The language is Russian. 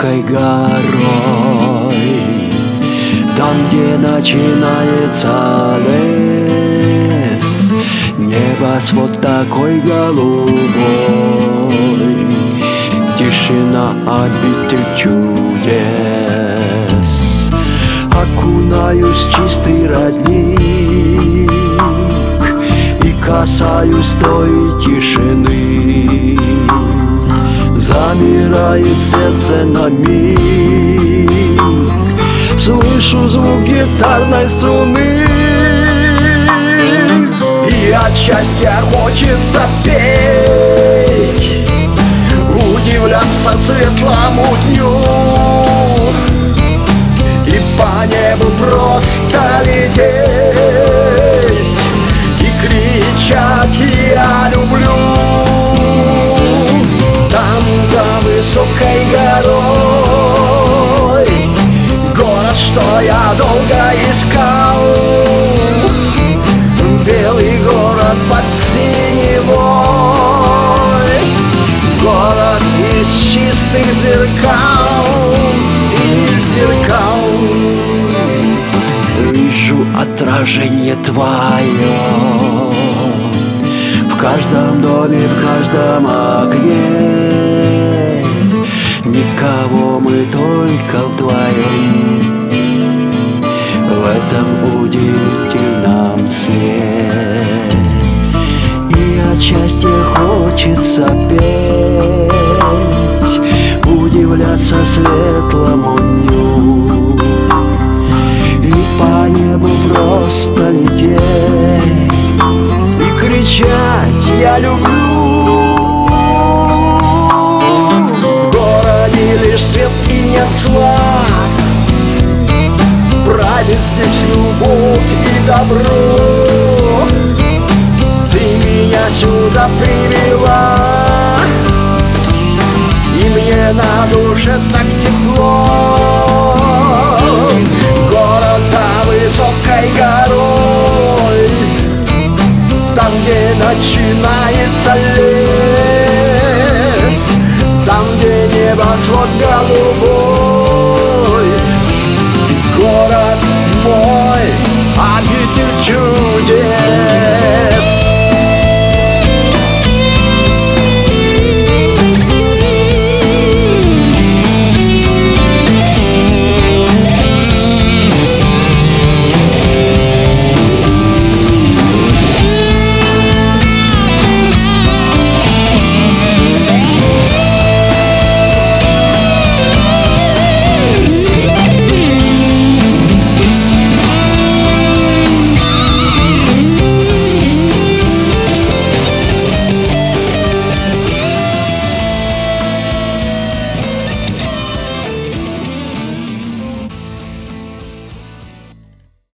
высокой горой, там, где начинается лес, небосвод такой голубой, тишина, обитель чудес. Окунаюсь в чистый родник и касаюсь той тишины. Замирает сердце на миг, слышу звук гитарной струны, и от счастья хочется петь, удивляться светлому дню и по небу просто лететь и кричать: я люблю. Там за высокой горой город, что я долго искал, белый город под синевой, город из чистых зеркал, из зеркал. Вижу отражение твое в каждом доме, в каждом окне. Никого, мы только вдвоем в этом удивительном сне. И от счастья хочется петь, удивляться светлому дню и по небу просто лететь и кричать: я люблю. Лишь свет и нет зла, правит здесь любовь и добро. Ты меня сюда привела, и мне на душе так тепло. Город за высокой горой, там, где начинается лес, там, где небосвод голубой, город мой, обитель чудес.